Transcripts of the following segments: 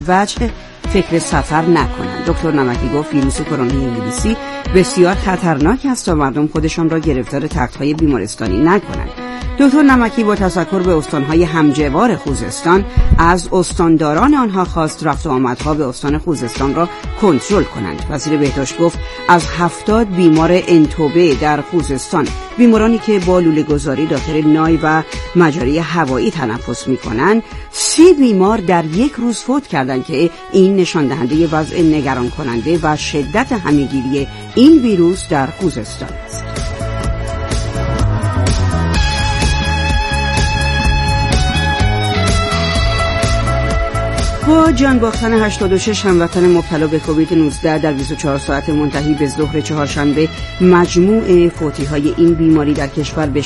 وجه فکر سفر نکنند. دکتر نمکی گفت ویروس کرونا انگلیسی بسیار خطرناک است تا مردم خودشان را گرفتار تخت‌های بیمارستانی نکنند. دکتر نمکی با تذکر به استان‌های همجوار خوزستان از استانداران آنها خواست رفت و آمدها به استان خوزستان را کنترل کنند. وزیر بهداشت گفت از 70 بیمار انتوبه در خوزستان، بیمارانی که با لوله‌گذاری داخل نای و مجاری هوایی تنفس می‌کنند، 30 بیمار در یک روز فوت کردند که این نشان دهنده وضع نگران کننده و شدت همه‌گیری این ویروس در خوزستان است. با جان باختن 86 هموطن مبتلا به کووید 19 در 24 ساعت منتهی به ظهر چهارشنبه، مجموع فوتی‌های این بیماری در کشور به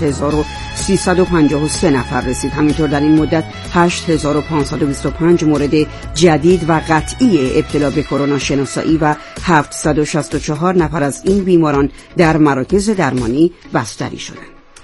60353 نفر رسید. همینطور در این مدت 8525 مورد جدید و قطعی ابتلا به کرونا شناسایی و 764 نفر از این بیماران در مراکز درمانی بستری شدند.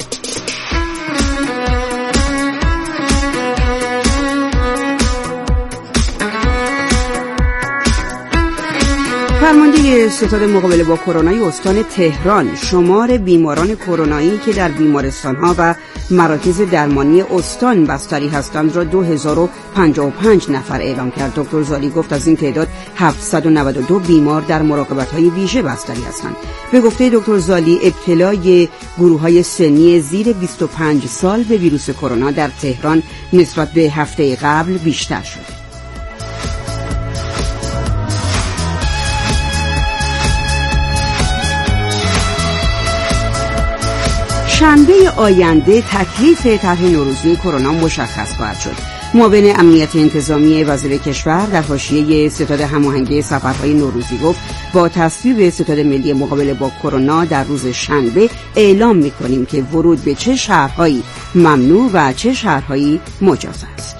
فرمانده ستاد مقابله با کرونا استان تهران شمار بیماران کرونایی که در بیمارستان‌ها و مراکز درمانی استان بستری هستند را 2055 نفر اعلام کرد. دکتر زالی گفت از این تعداد 792 بیمار در مراقبت‌های ویژه بستری هستند. به گفته دکتر زالی، ابتلای گروه‌های سنی زیر 25 سال به ویروس کرونا در تهران نسبت به هفته قبل بیشتر شده. شنبه آینده تکلیف طرح نوروزی کرونا مشخص خواهد شد. معاون امنیت انتظامی وزیر کشور در حاشیه ستاد هماهنگی سفرهای نوروزی گفت با تصویب ستاد ملی مقابله با کرونا در روز شنبه اعلام می‌کنیم که ورود به چه شهرهایی ممنوع و چه شهرهایی مجاز است.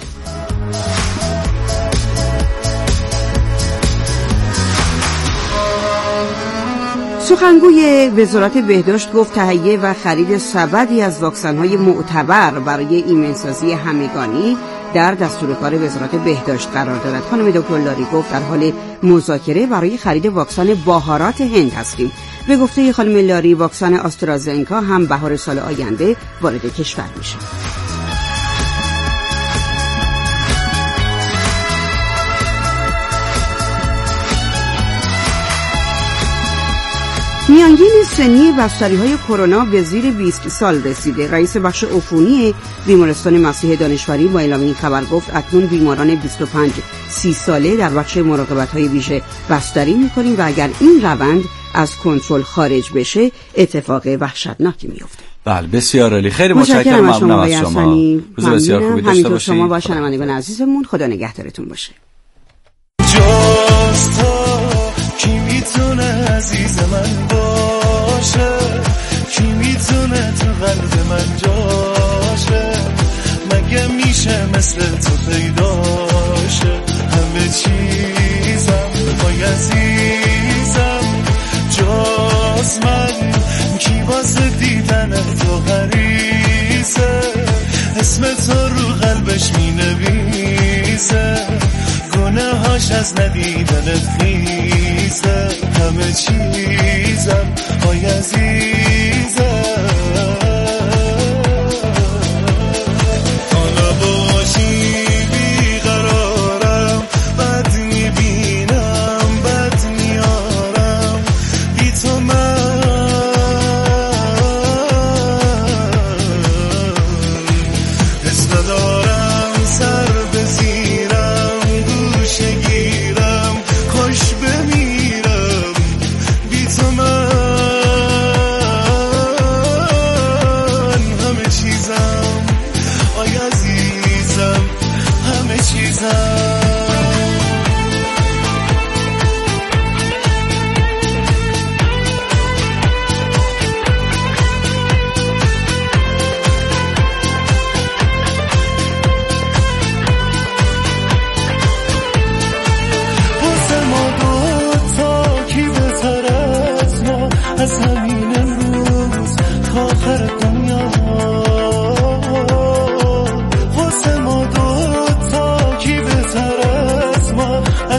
سخنگوی وزارت بهداشت گفت تهیه و خرید سبدی از واکسن‌های معتبر برای ایمن‌سازی همگانی در دستورکار وزارت بهداشت قرار دارد. خانم دکتر لاری گفت در حال مذاکره برای خرید واکسن باهارات هند هستیم. به گفته خانم لاری واکسن آسترازنکا هم بهار سال آینده وارد کشور میشه. میانگین سنی بستری‌های کرونا به زیر 20 سال رسیده. رئیس بخش عفونی بیمارستان مسیح دانشوری با اعلام این خبر گفت اکنون بیماران 25-30 ساله در بخش مراقبت‌های ویژه بستری می‌کنیم و اگر این روند از کنترل خارج بشه اتفاق وحشتناکی میفته. بله بسیار عالی، خیلی متشکرم از شما. روز بسیار خوبی داشته باشید. شما با شنوندگان عزیزمون خدا نگهدارتون باشه. کی میتونه عزیز من باشه، کی میتونه تو قلب من جاشه، مگه میشه مثل تو پیداشه، همه چیزم وای عزیزم جاز من، کی واسه دیدن تو غریزه، اسم تو رو قلبش مینویسه، گناهاش از ندیدنت خیزه، همه چیزم وای عزیزم، حالا باشی بیقرارم، بد میبینم بد میارم، بی تو من حس ندارم سر بزیرم، گوشه گیرم خوش بمیرم، بی تو من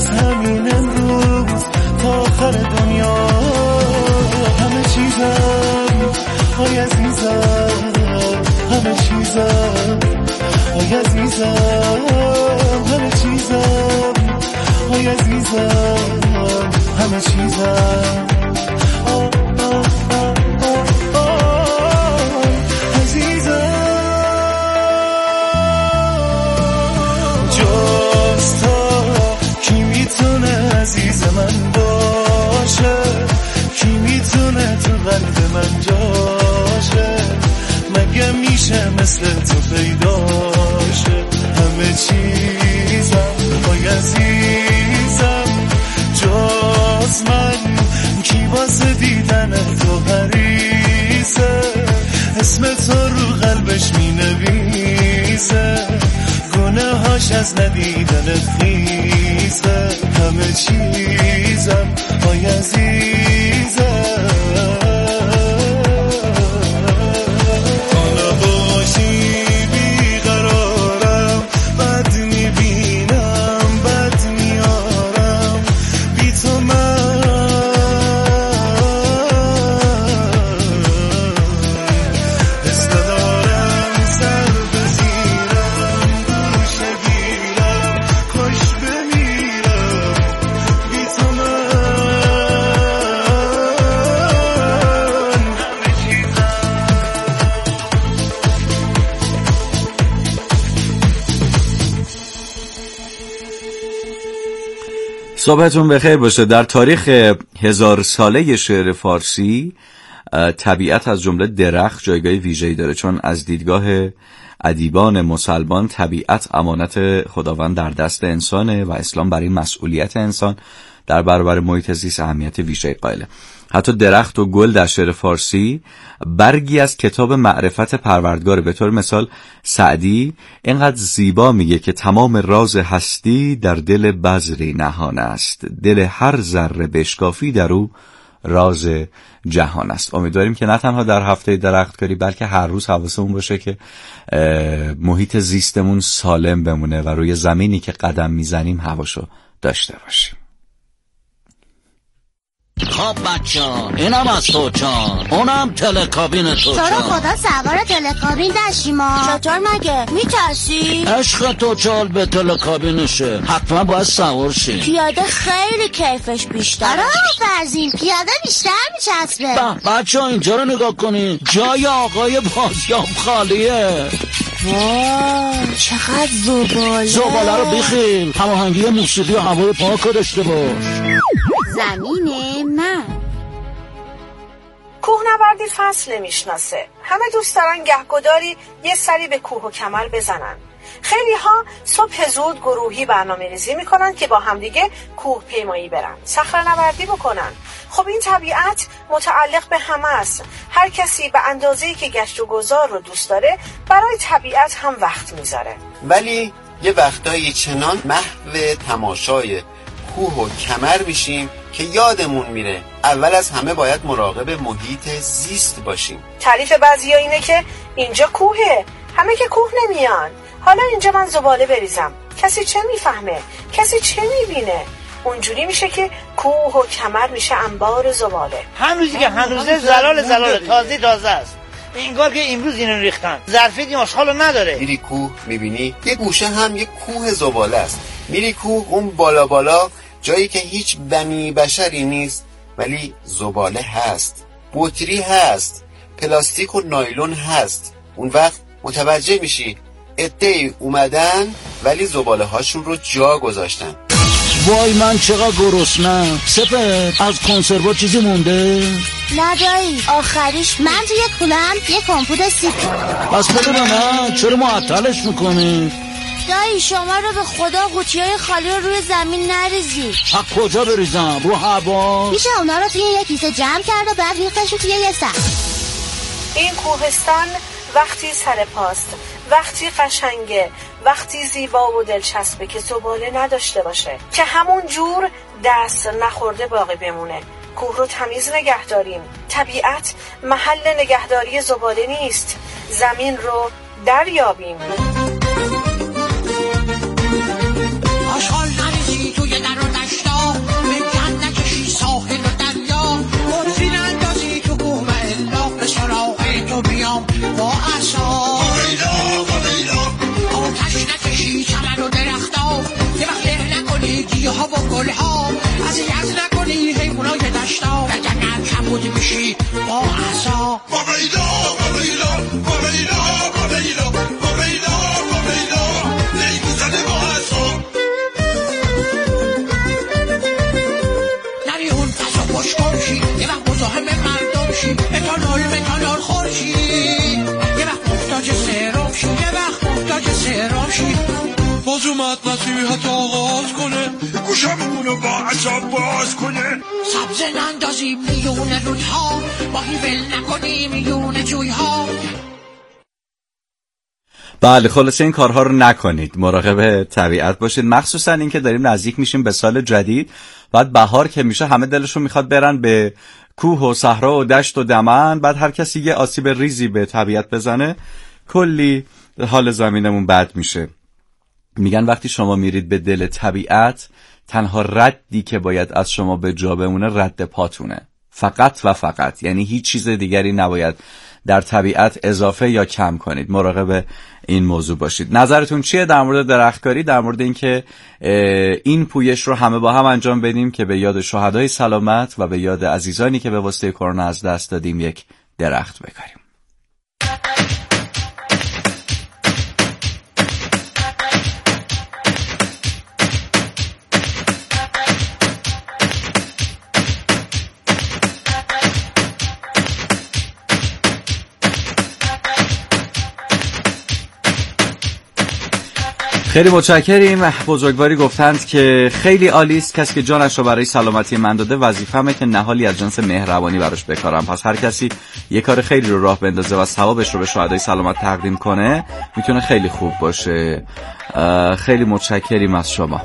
از همین امروز تا آخر دنیا همه چیزم های عزیزم، همه چیزم های عزیزم، همه چیزم های عزیزم، همه چیزم من باشه، کی میتونه تو قلب من جاشه، مگه میشه مثل تو پیداشه، همه چیزم وای عزیزم جز من، کی واسه دیدن تو حریصه، اسم تو رو قلبش مینویسه، گناهاش از ندیدن خیزه، همه چیزم وای عزیزم، حالا باشی بیقرارم، بد میبینم بد میارم، بی تو من حس ندارم، سر بزیرم گوشه گیرم، کاش بمیرم بی تو من، همه چیزم. صبحتون بخیر باشه. در تاریخ 1000 ساله شعر فارسی طبیعت از جمله درخت جایگاه ویژه‌ای داره، چون از دیدگاه ادیبان مسلمان طبیعت امانت خداوند در دست انسانه و اسلام برای مسئولیت انسان در برابر محیط زیست اهمیت ویژه‌ای قائله. حتی درخت و گل در شعر فارسی برگی از کتاب معرفت پروردگار. به طور مثال سعدی اینقدر زیبا میگه که تمام راز هستی در دل بذری نهان است، دل هر ذره بشکافی در او راز جهان است. امیدواریم که نه تنها در هفته درختکاری بلکه هر روز حواسمون باشه که محیط زیستمون سالم بمونه و روی زمینی که قدم میزنیم هواشو داشته باشیم. خب بچه‌ها اینم از تو جان، اونم تلکابین تو جان. تو رو خدا سوار تلکابین داشتیم ما. چطور مگه؟ میترسی؟ عشق تو چال به تلکابینشه، حتما باید سوار شی. پیاده خیلی کیفش بیشتره. آره فرزین پیاده بیشتر میچسبه. بچه‌ها اینجا رو نگاه کنین، جای آقای بازیاب خالیه. وای چقدر زباله رو بخیل، هماهنگی موسیقی و هوای پاک داشته باش. زمین من کوهنوردی فصل نمیشناسه. همه دوست دارن گهگداری یه سری به کوه و کمر بزنن. خیلی ها صبح زود گروهی برنامه‌ریزی میکنن که با همدیگه کوه پیمایی برن، صخره‌نوردی بکنن. خب این طبیعت متعلق به همه است. هر کسی به اندازه‌ای که گشت و گذار رو دوست داره برای طبیعت هم وقت میذاره. ولی یه وقتایی چنان محو تماشای کوه و کمر میشیم که یادمون میره اول از همه باید مراقب محیط زیست باشیم. تعریف بعضیا اینه که اینجا کوهه، همه که کوه نمیان. حالا اینجا من زباله بریزم، کسی چه میفهمه؟ کسی چه میبینه؟ اونجوری میشه که کوه و کمر میشه انبار زباله. هنوزی که هنوزه زلال تازه است. انگار که امروز اینو ریختن. ظرفیتی آشغالو نداره. میری کوه میبینی یه گوشه هم یه کوه زباله است. میری کوه اون بالا جایی که هیچ بنی بشری نیست ولی زباله هست، بطری هست، پلاستیک و نایلون هست. اون وقت متوجه میشی عده‌ای اومدن ولی زباله هاشون رو جا گذاشتن. وای من چقدر گرسنه‌ام. سپه از کنسروا چیزی مونده؟ نه دایی، آخریش من توی کولم یه کمپوت سیب. بس بده به من، چرا معطلش میکنی؟ دایی شما رو به خدا قوطیای خالی رو روی زمین نریزی. از کجا بریزم؟ رو هوا؟ میشه اونا رو توی یه کیسه جمع کرد و بعد ریختش رو توی یه سطح. این کوهستان وقتی سر پاست، وقتی قشنگه، وقتی زیبا و دلچسبه که زباله نداشته باشه، که همون جور دست نخورده باقی بمونه. کوه رو تمیز نگه داریم. طبیعت محل نگهداری زباله نیست. زمین رو دریابیم. آشغال نریزی توی در و های گیاه ها و گل ها، اذیت نکنی حیوانای دشتا، وگرنه کبود میشی با عصا. ویلا ویلا ویلا ویلا ویلا ویلا لیلی زده با عصا. نری اون پس و پشت کنشی، یه وقت مزاحم مردم شی، متانول خورشی، یه وقت محتاج سرم شی، یه وقت محتاج سرم شی. باز اومد نصیحت آغاز کنه، گوشمونو با عصا باز کنه. سبز نندازی میون رویها، ماهی ول نکنی میون جویها. بله خلاصه این کارها رو نکنید، مراقب طبیعت باشید، مخصوصا این که داریم نزدیک میشیم به سال جدید. بعد بهار که میشه همه دلشون میخواد برن به کوه و صحرا و دشت و دمن، بعد هر کسی یه آسیب ریزی به طبیعت بزنه کلی حال زمینمون بد میشه. میگن وقتی شما میرید به دل طبیعت، تنها ردی که باید از شما به جا بمونه رد پاتونه، فقط و فقط، یعنی هیچ چیز دیگری نباید در طبیعت اضافه یا کم کنید. مراقب این موضوع باشید. نظرتون چیه در مورد درختکاری، در مورد اینکه این پویش رو همه با هم انجام بدیم که به یاد شهدای سلامت و به یاد عزیزانی که به واسطه کرونا از دست دادیم یک درخت بکاریم؟ خیلی متشکریم. بزرگواری گفتند که خیلی عالی است کسی که جانش رو برای سلامتی من داده، وظیفه‌مه که نهالی از جنس مهربانی براش بکارم. پس هر کسی یه کار خیلی رو راه بندازه و ثوابش رو به شهدای سلامت تقدیم کنه، میتونه خیلی خوب باشه. خیلی متشکریم از شما.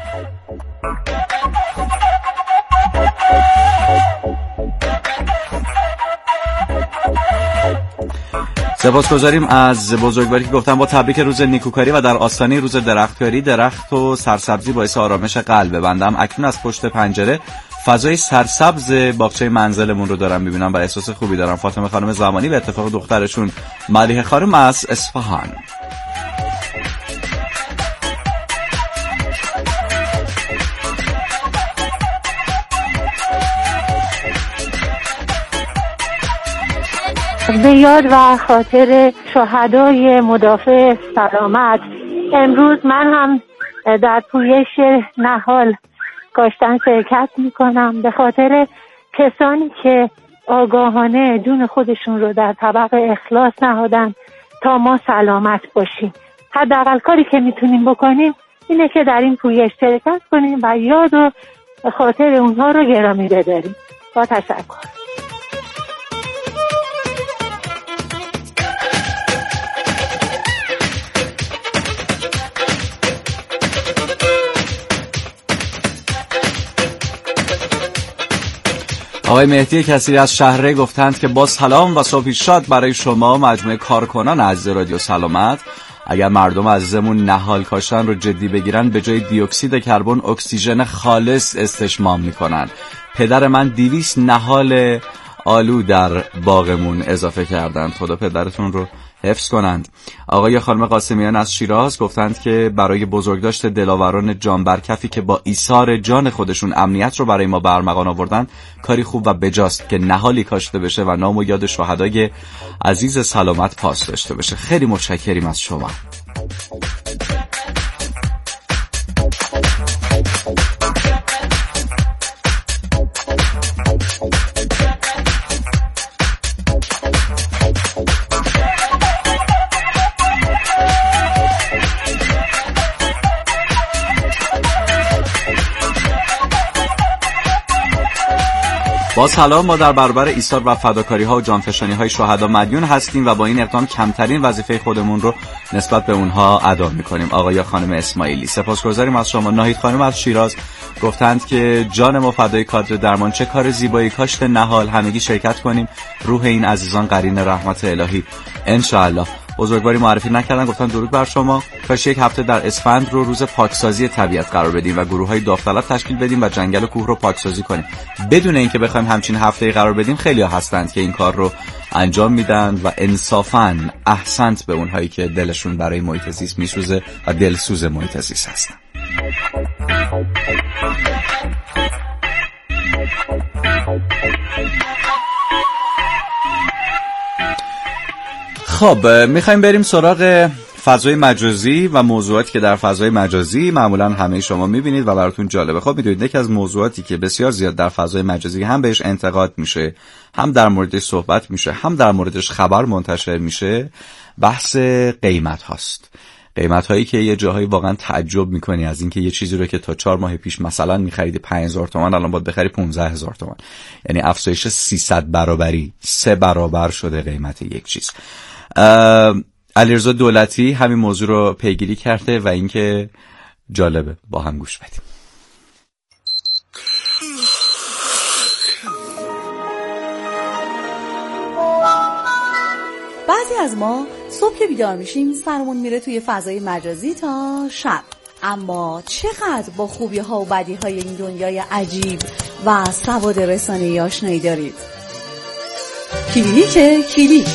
سپاسگزاریم از بزرگواری که گفتن با تبریک روز نیکوکاری و در آستانه روز درختکاری، درخت و سرسبزی باعث آرامش قلب بندم. اکنون از پشت پنجره فضای سرسبز باغچه منزلمون رو دارم میبینم و احساس خوبی دارم. فاطمه خانم زمانی به اتفاق دخترشون ملیحه خانم از اصفهان. به یاد و خاطر شهدای مدافع سلامت، امروز من هم در پویش نهال کاشتن شرکت میکنم به خاطر کسانی که آگاهانه جون خودشون رو در طبق اخلاص نهادن تا ما سلامت باشیم. حداقل کاری که میتونیم بکنیم اینه که در این پویش شرکت کنیم و یاد و خاطر اونها رو گرامی بداریم. با تشکر. آقای مهدی کثیری از شهره گفتند که با سلام و صبحی شاد برای شما مجموعه کارکنان عزیز رادیو سلامت. اگر مردم عزیزمون نهال کاشتن رو جدی بگیرن، به جای دی اکسید کربن اکسیژن خالص استشمام میکنن. پدر من 200 نهال آلو در باغمون اضافه کردند. خدا پدرتون رو حفظ کنند. آقای خانم قاسمیان از شیراز گفتند که برای بزرگداشت دلاوران جانبرکفی که با ایثار جان خودشون امنیت رو برای ما برمغان آوردن، کاری خوب و بجاست که نهالی کاشته بشه و نام و یاد شهدای عزیز سلامت پاس داشته بشه. خیلی متشکریم از شما. با سلام، ما در برابر ایثار و فداکاری ها و جانفشانی های شهدا مدیون هستیم و با این اقدام کمترین وظیفه خودمون رو نسبت به اونها ادا میکنیم. آقای یا خانم اسماعیلی سپاسگزاریم از شما. ناهید خانم از شیراز گفتند که جان ما فدای کادر درمان، چه کار زیبایی، کاشت نهال، همگی شرکت کنیم، روح این عزیزان قرین رحمت الهی انشاءالله. بزرگواری معرفی نکردن، گفتن درود بر شما. کاش یک هفته در اسفند رو روز پاکسازی طبیعت قرار بدیم و گروه‌های داوطلب تشکیل بدیم و جنگل و کوه رو پاکسازی کنیم. بدون اینکه بخوایم همچین هفته‌ای قرار بدیم، خیلی‌ها هستند که این کار رو انجام میدن و انصافاً احسنت به اونهایی که دلشون برای محیط زیست میسوزه و دلسوز محیط زیست هستن. خب میخوایم بریم سراغ فضای مجازی و موضوعاتی که در فضای مجازی معمولا همه شما میبینید و براتون جالبه. خب میدونید یکی از موضوعاتی که بسیار زیاد در فضای مجازی هم بهش انتقاد میشه، هم در موردش صحبت میشه، هم در موردش خبر منتشر میشه، بحث قیمت هاست. قیمت هایی که یه جاهایی واقعا تعجب میکنی از اینکه یه چیزی رو که تا 4 ماه پیش مثلا میخریدی 5000 تومان الان باید بخری 15000 تومان، یعنی افزایش 300 برابری، 3 برابر شده قیمت یک چیز. علیرضا دولتی همین موضوع رو پیگیری کرده و اینکه جالبه، با هم گوش بدیم. بعضی از ما صبح که بیدار میشیم سرمون میره توی فضای مجازی تا شب، اما چقدر با خوبی ها و بدی های این دنیای عجیب و سواد رسانه‌ای آشنایی دارید؟ کلیک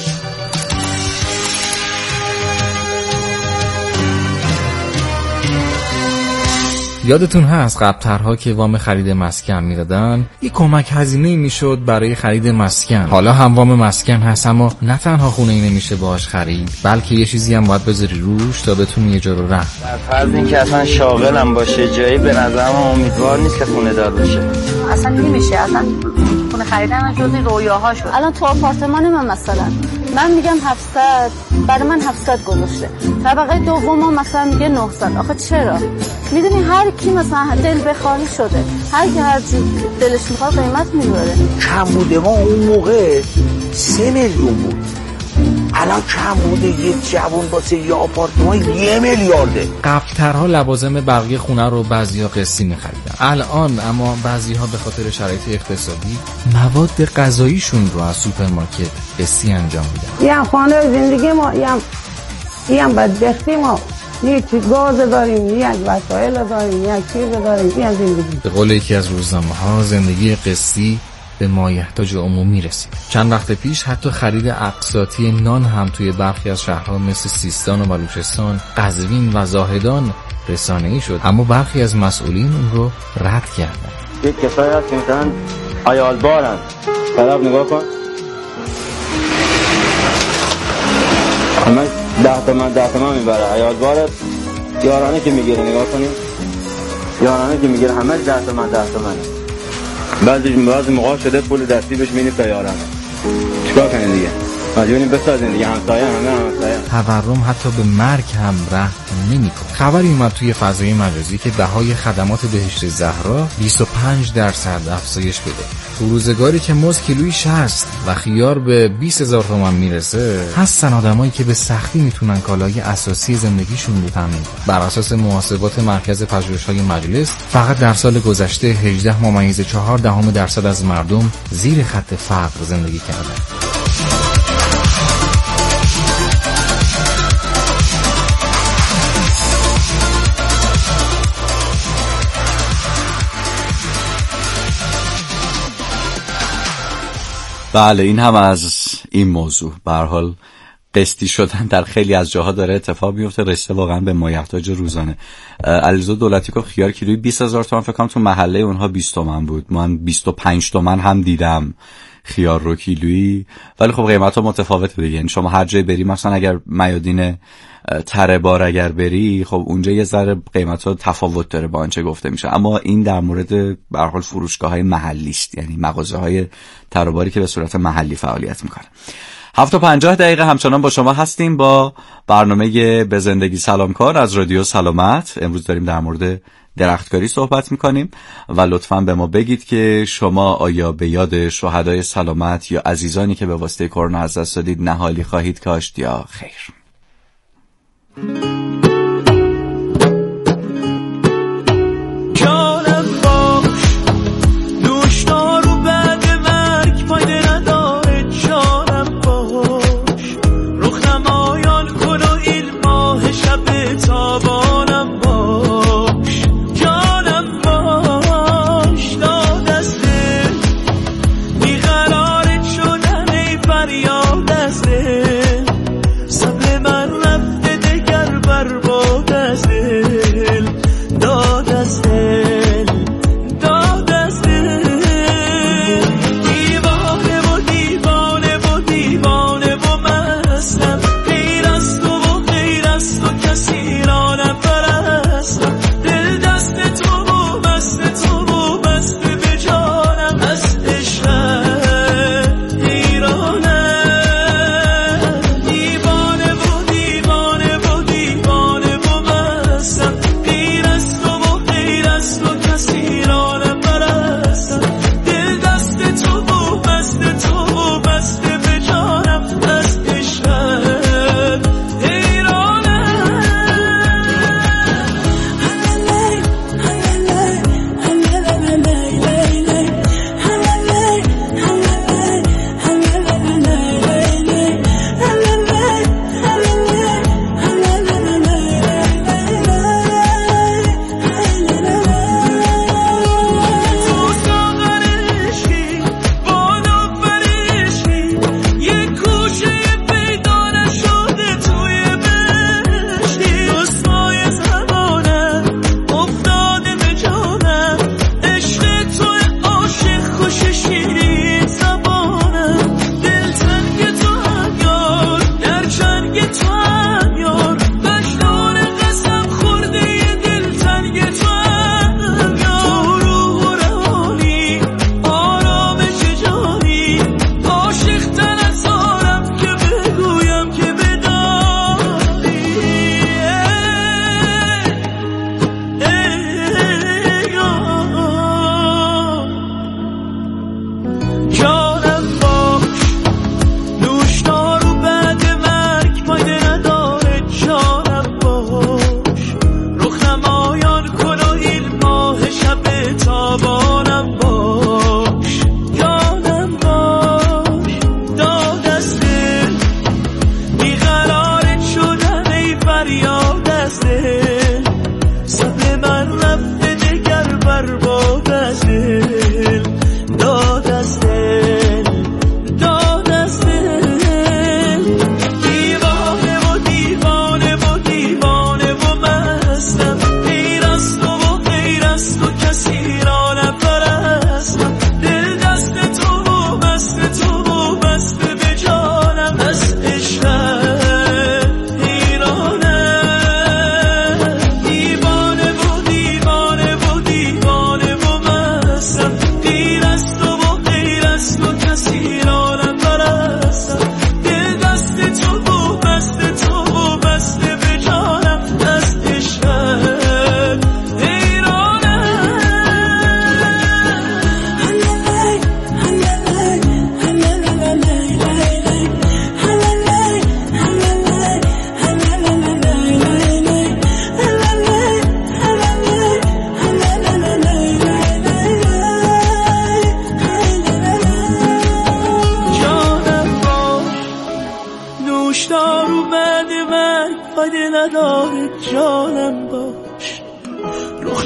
یادتون هست قبل‌ترها که وام خرید مسکن میدادن یه کمک هزینه‌ای میشد برای خرید مسکن. حالا هم وام مسکن هست، اما نه تنها خونه‌ای نمیشه باهاش خرید، بلکه یه چیزی هم باید بذاری روش تا بتونی یه جا رو رفت. در فرض اینکه اصلا شاغلم باشه جایی به نظرم امیدوار نیست که خونه دار بشه. اصلا نمیشه، اصلا خونه خریدن جزء رویاها شد. الان تو آپارتمان من مثلا من میگم 700، برای من 700 گذاشته، طبقه دوم مثلا میگه 900. آخه چرا؟ میدونی هر کی مثلا دل بخواهی شده، هر کی هر چی دلش میخواد قیمت میبره. کم بوده ما اون موقع 3 میلیون بود، الان کم بوده یه جوون واسه یه آپارتمان 1 میلیارده. قبل‌ترها لوازم بقیه خونه رو بعضیا قسطی می‌خریدن، الان اما بعضی‌ها به خاطر شرایط اقتصادی مواد غذاییشون رو از سوپرمارکت قسطی انجام میدن. یه خانه زندگی ما یه بدبختی ما، یک گاز داریم، یک وسایل داریم، یک چیز داریم، یه زندگی. به قول یکی از روزنامه‌ها زندگی قسطی به مایحتاج عمومی رسید. چند وقت پیش حتی خرید اقساطی نان هم توی برخی از شهرها مثل سیستان و بلوچستان، قزوین و زاهدان رسانه‌ای شد، اما برخی از مسئولین اون رو رد کردن. یک کسایی هست که مثلا عیالبارن، طرف نگاه کن همه 10 تومن میبره، عیالباره یارانه که میگیره، نگاه کنیم یارانه که میگیره همه 10 تومن. بعضی موقع شده پول دستی بهش مینی پیارم، چیکار کنین دیگه؟ مجبوریم بسازین دیگه، همسایه تورم حتی به مرگ هم رحم نمی‌کنه. خبری اومد توی فضای مجازی که بهای خدمات بهشت زهرا 25% افزایش بده. تو روزگاری که موز کیلویی 60 و خیار به 20000 تومان میرسه، هستن آدمایی که به سختی میتونن کالای اساسی زندگیشون رو تامین کنن. بر اساس محاسبات مرکز پژوهش‌های مجلس، فقط در سال گذشته 18.4% از مردم زیر خط فقر زندگی کردن. بله، این هم از این موضوع. به هر حال قسطی شدن در خیلی از جاها داره اتفاق میفته، رسیده واقعا به مایحتاج روزانه. علیرضا دولتی که خیار کیلویی 20000 تومان، فکر کنم تو محله اونها 20 تومن بود، من 25 تومن هم دیدم خیار رو کیلویی، ولی خب قیمت ها متفاوته دیگه. یعنی شما هر جای بری، مثلا اگر میادین تره بار اگر بری، خب اونجا یه ذره قیمت ها تفاوت داره با آنچه گفته میشه، اما این در مورد به هر حال فروشگاه های محلی است، یعنی مغازه های تره باری که به صورت محلی فعالیت میکنه. 7:50 همچنان با شما هستیم با برنامه به زندگی سلامکار از رادیو سلامت. امروز داریم در مورد درختکاری صحبت میکنیم و لطفاً به ما بگید که شما آیا به یاد شهدای سلامت یا عزیزانی که به واسطه کرونا از دست دادید نهالی خواهید کاشت یا خیر؟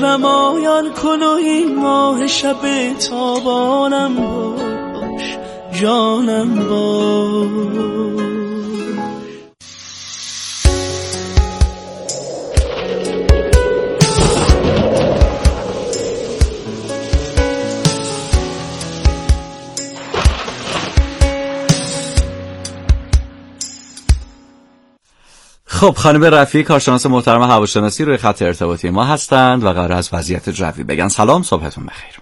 نمایان کن و این ماه شب تابانم باش، جانم باش. خب خانم رفیعی کارشناس محترم هواشناسی روی خط ارتباطی ما هستند و قرار از وضعیت جوی بگن. سلام، صبحتون بخیر.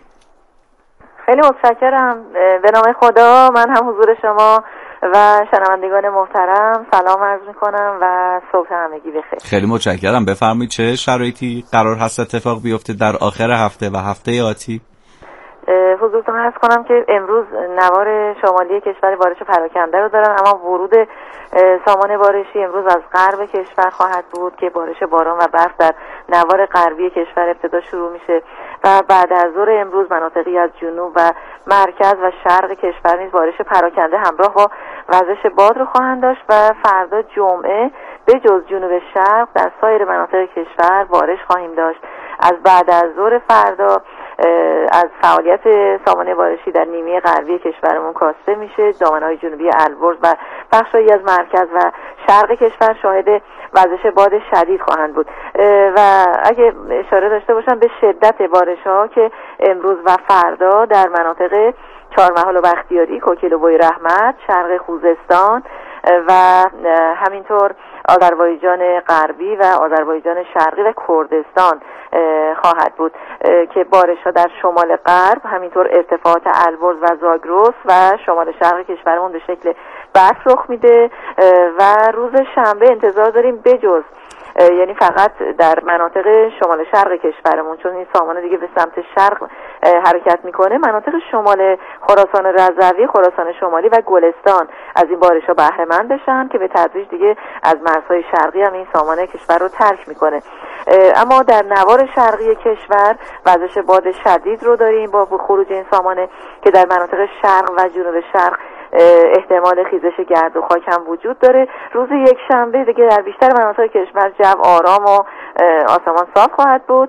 خیلی متشکرم. به نام خدا من هم حضور شما و شنوندگان محترم سلام عرض میکنم و صبح همگی بخیر. خیلی متشکرم. بفرمایید چه شرایطی قرار هست اتفاق بیفته در آخر هفته و هفته آتی؟ حضورتون عرض کنم که امروز نوار شمالی کشور بارش پراکنده رو دارن، اما ورود سامان بارشی امروز از غرب کشور خواهد بود که بارش باران و برف در نوار غربی کشور ابتدا شروع میشه و بعد از ظهر امروز مناطقی از جنوب و مرکز و شرق کشور نیز بارش پراکنده همراه با وزش باد رو خواهند داشت و فردا جمعه به جز جنوب شرق در سایر مناطق کشور بارش خواهیم داشت. از بعد از ظهر فردا از فعالیت سامانه بارشی در نیمه غربی کشورمون کاسته میشه. دامنه‌های جنوبی البرز و بخشایی از مرکز و شرق کشور شاهد وزش باد شدید خواهند بود و اگه اشاره داشته باشم به شدت بارش‌ها که امروز و فردا در مناطق چهارمحال و بختیاری، کوکیل و بوی رحمت، شرق خوزستان و همینطور آذربایجان غربی و آذربایجان شرقی و کردستان خواهد بود که بارش‌ها در شمال غرب، همینطور ارتفاعات البرز و زاگرس و شمال شرق کشورمون به شکل برف رخ میده و روز شنبه انتظار داریم بجز یعنی فقط در مناطق شمال شرق کشورمون، چون این سامانه دیگه به سمت شرق حرکت میکنه، مناطق شمال خراسان رضوی، خراسان شمالی و گلستان از این بارش‌ها بهره مند بشن که به تدریج دیگه از مرزهای شرقی هم این سامانه کشور رو ترک میکنه. اما در نوار شرقی کشور وزش باد شدید رو داریم با خروج این سامانه که در مناطق شرق و جنوب شرق احتمال خیزش گرد و خاک هم وجود داره. روز یک شنبه دیگه در بیشتر مناطق کشور جو آرام و آسمان صاف خواهد بود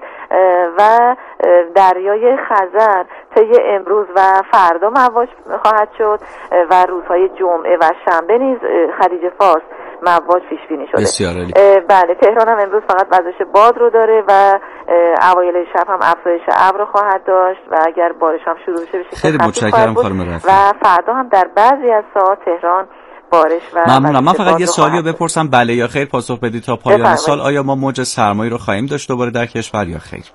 و دریای خزر طی امروز و فردا مواج خواهد شد و روزهای جمعه و شنبه نیز خلیج فارس مواج پیش بینی شده. بسیار عالی. بله، تهران هم امروز فقط وزش باد رو داره و اوایل شب هم افزایش ابر خواهد داشت و اگر بارش هم شروع بشه بشه خیلی متشکرم خانم رفیعی. و فردا هم در بعضی از ساعات تهران بارش و ممنونم. من فقط یه سوالی رو بپرسم، بله یا خیر پاسخ بدید تا پایان سال آیا ما موج سرمایی رو خواهیم داشت دوباره در کشور یا خیر؟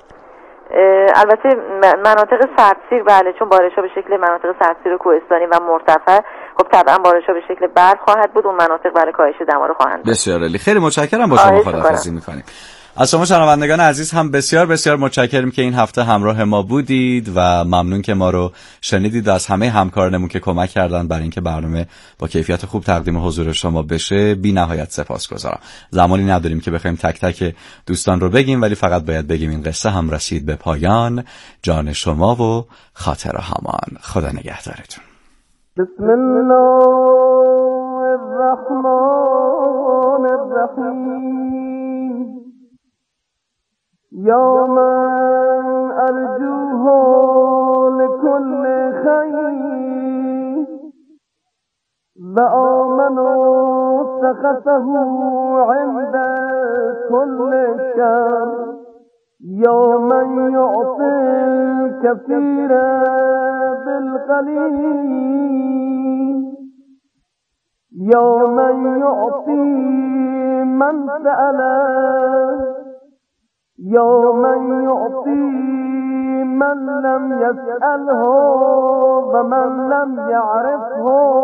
البته مناطق سردسیر بله، چون بارش‌ها به شکل مناطق سردسیر و کوهستانی و مرتفع خب طبعا بارش‌ها به شکل برف خواهد بود، اون مناطق برای کاهش دما رو خواهند. بسیار عالی، خیلی متشکرم. با شما خداحافظی می‌کنیم. از شما شنوندگان عزیز هم بسیار بسیار متشکرم که این هفته همراه ما بودید و ممنون که ما رو شنیدید و از همه همکارانمون که کمک کردن برای اینکه برنامه با کیفیت خوب تقدیم حضور شما بشه بی نهایت سپاسگزارم. زمانی نداریم که بخوایم تک تک دوستان رو بگیم، ولی فقط باید بگیم این قصه هم رسید به پایان. جان شما و خاطر همان. خدا نگهدارتون. بسم الله الرحمن الرحیم. یا من ارجوه لكل خیر و آمن سخطه عند كل شر. یا من یعطی الكثیر بالقلیل. یا من یعطی من سأله. یا من یعطی من لم یسأله و من لم یعرفه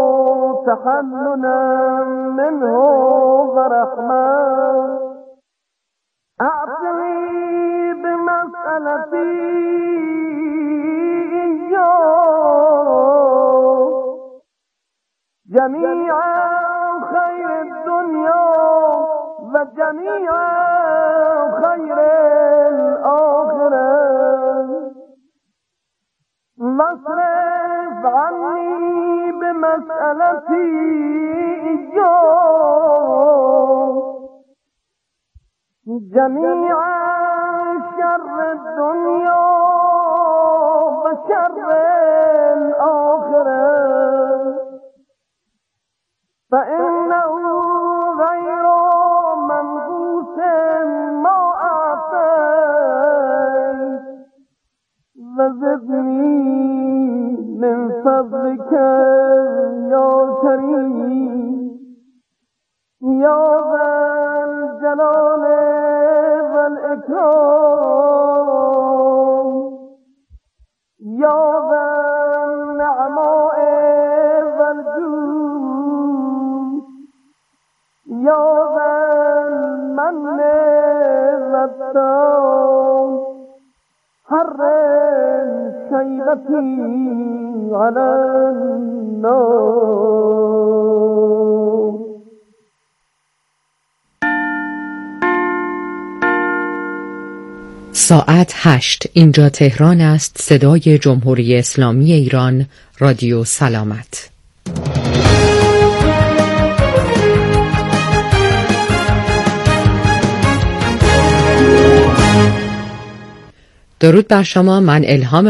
تحننا منه و رحمه. اعطنی بمسألتی جميع خير الدنيا وجميع خير الآخرة. واصرف عني بمسألتي جميع شر الدنيا وشر الآخرة فإنه غير منقوص ما أعطيت وزدني من فضلك يا كريم يا ذا الجلال والإكرام يا ذا النعماء والجود يا ذا المن والسلام حرم شيبتي على النار. ساعت 8 اینجا تهران است. صدای جمهوری اسلامی ایران، رادیو سلامت. درود بر شما. من الهام